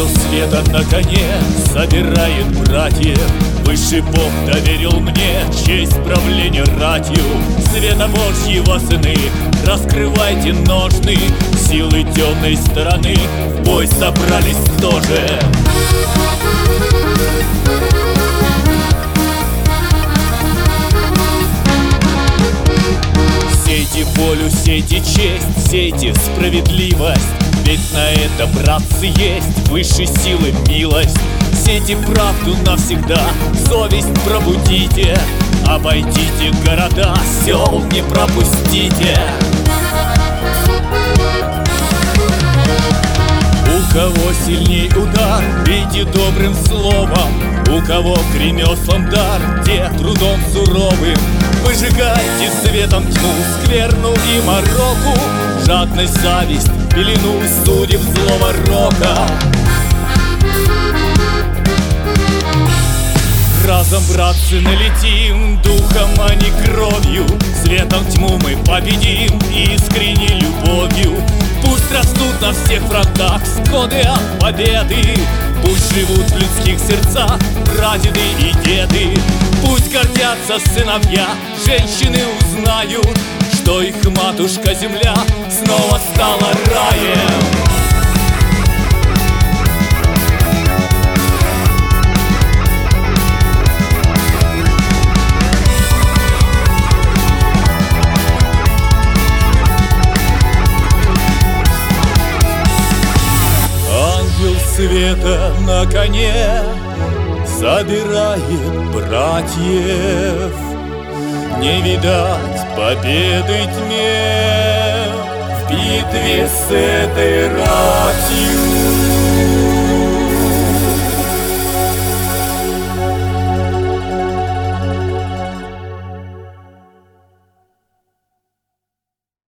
Ангел света на коне собирает братьев. Высший Бог доверил мне честь правления ратью. Света Божьего сыны, раскрывайте ножны. Силы темной стороны в бой собрались тоже. Сейте волю, сейте честь, сейте справедливость. Ведь на это, братцы, есть высшей силы милость. Сейте правду навсегда, совесть пробудите. Обойдите города, сел не пропустите. У кого сильней удар, бейте добрым словом. У кого к ремеслам дар, те трудом суровым. Выжигайте светом тьму, скверну и мороку. Жадность, зависть, пелену судеб злого рока. Разом, братцы, налетим духом, а не кровью. Светом тьму мы победим искренней любовью. Пусть растут на всех фронтах всходы от победы. Пусть живут в людских сердцах прадеды и деды. Пусть гордятся сыновья, женщины узнают, что их матушка-земля снова стала раем. Ангел света на коне собирает братьев. Не видать победы тьме в битве с этой ратью.